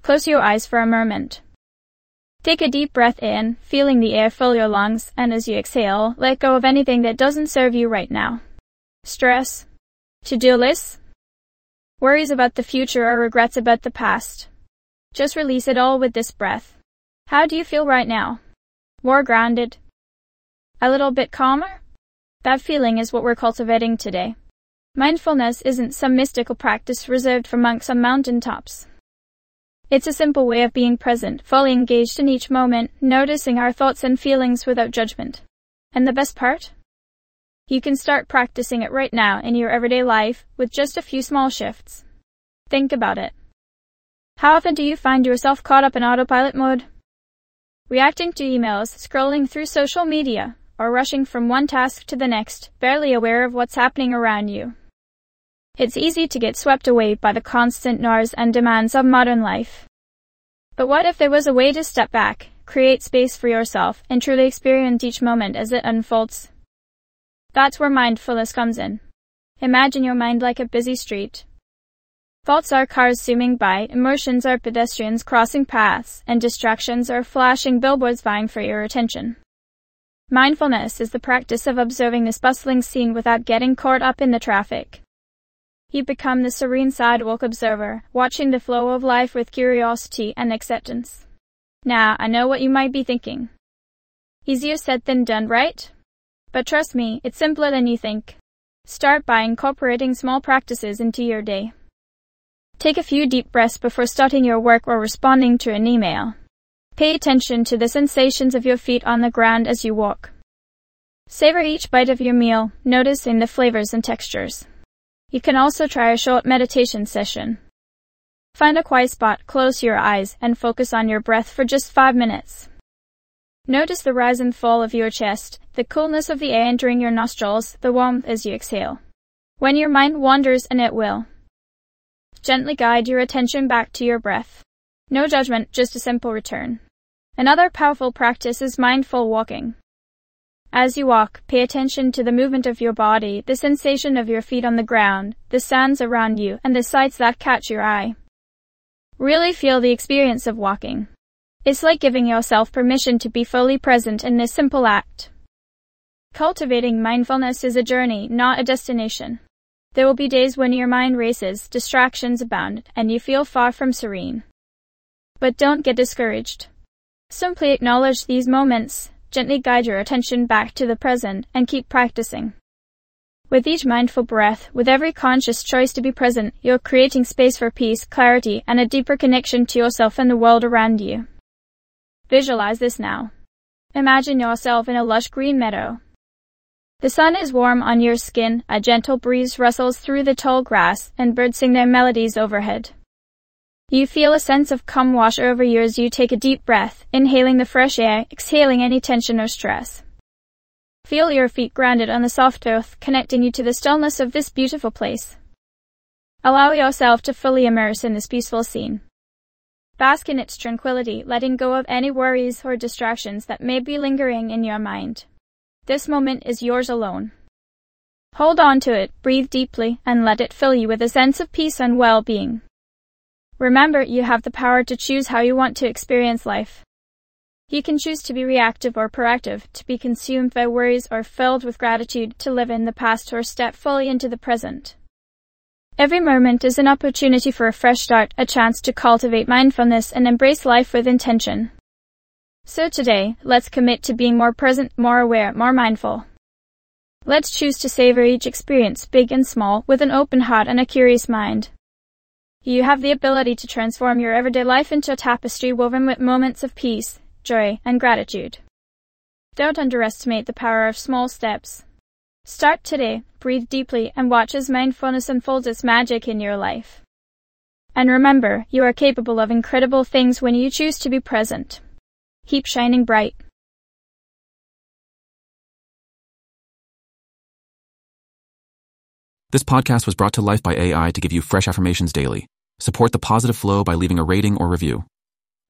Close your eyes for a moment. Take a deep breath in, feeling the air fill your lungs, and as you exhale, let go of anything that doesn't serve you right now. Stress, to-do lists, worries about the future or regrets about the past. Just release it all with this breath. How do you feel right now? More grounded? A little bit calmer? That feeling is what we're cultivating today. Mindfulness isn't some mystical practice reserved for monks on mountaintops. It's a simple way of being present, fully engaged in each moment, noticing our thoughts and feelings without judgment. And the best part? You can start practicing it right now in your everyday life with just a few small shifts. Think about it. How often do you find yourself caught up in autopilot mode? Reacting to emails, scrolling through social media, or rushing from one task to the next, barely aware of what's happening around you. It's easy to get swept away by the constant noise and demands of modern life. But what if there was a way to step back, create space for yourself, and truly experience each moment as it unfolds? That's where mindfulness comes in. Imagine your mind like a busy street. Thoughts are cars zooming by, emotions are pedestrians crossing paths, and distractions are flashing billboards vying for your attention. Mindfulness is the practice of observing this bustling scene without getting caught up in the traffic. You become the serene sidewalk observer, watching the flow of life with curiosity and acceptance. Now, I know what you might be thinking. Easier said than done, right? But trust me, it's simpler than you think. Start by incorporating small practices into your day. Take a few deep breaths before starting your work or responding to an email. Pay attention to the sensations of your feet on the ground as you walk. Savor each bite of your meal, noticing the flavors and textures. You can also try a short meditation session. Find a quiet spot, close your eyes, and focus on your breath for just 5 minutes. Notice the rise and fall of your chest, the coolness of the air entering your nostrils, the warmth as you exhale. When your mind wanders, and it will, gently guide your attention back to your breath. No judgment, just a simple return. Another powerful practice is mindful walking. As you walk, pay attention to the movement of your body, the sensation of your feet on the ground, the sounds around you, and the sights that catch your eye. Really feel the experience of walking. It's like giving yourself permission to be fully present in this simple act. Cultivating mindfulness is a journey, not a destination. There will be days when your mind races, distractions abound, and you feel far from serene. But don't get discouraged. Simply acknowledge these moments, gently guide your attention back to the present, and keep practicing. With each mindful breath, with every conscious choice to be present, you're creating space for peace, clarity, and a deeper connection to yourself and the world around you. Visualize this now. Imagine yourself in a lush green meadow. The sun is warm on your skin, a gentle breeze rustles through the tall grass, and birds sing their melodies overhead. You feel a sense of calm wash over you as you take a deep breath, inhaling the fresh air, exhaling any tension or stress. Feel your feet grounded on the soft earth, connecting you to the stillness of this beautiful place. Allow yourself to fully immerse in this peaceful scene. Bask in its tranquility, letting go of any worries or distractions that may be lingering in your mind. This moment is yours alone. Hold on to it, breathe deeply, and let it fill you with a sense of peace and well-being. Remember, you have the power to choose how you want to experience life. You can choose to be reactive or proactive, to be consumed by worries or filled with gratitude, to live in the past or step fully into the present. Every moment is an opportunity for a fresh start, a chance to cultivate mindfulness and embrace life with intention. So today, let's commit to being more present, more aware, more mindful. Let's choose to savor each experience, big and small, with an open heart and a curious mind. You have the ability to transform your everyday life into a tapestry woven with moments of peace, joy, and gratitude. Don't underestimate the power of small steps. Start today, breathe deeply, and watch as mindfulness unfolds its magic in your life. And remember, you are capable of incredible things when you choose to be present. Keep shining bright. This podcast was brought to life by AI to give you fresh affirmations daily. Support the positive flow by leaving a rating or review.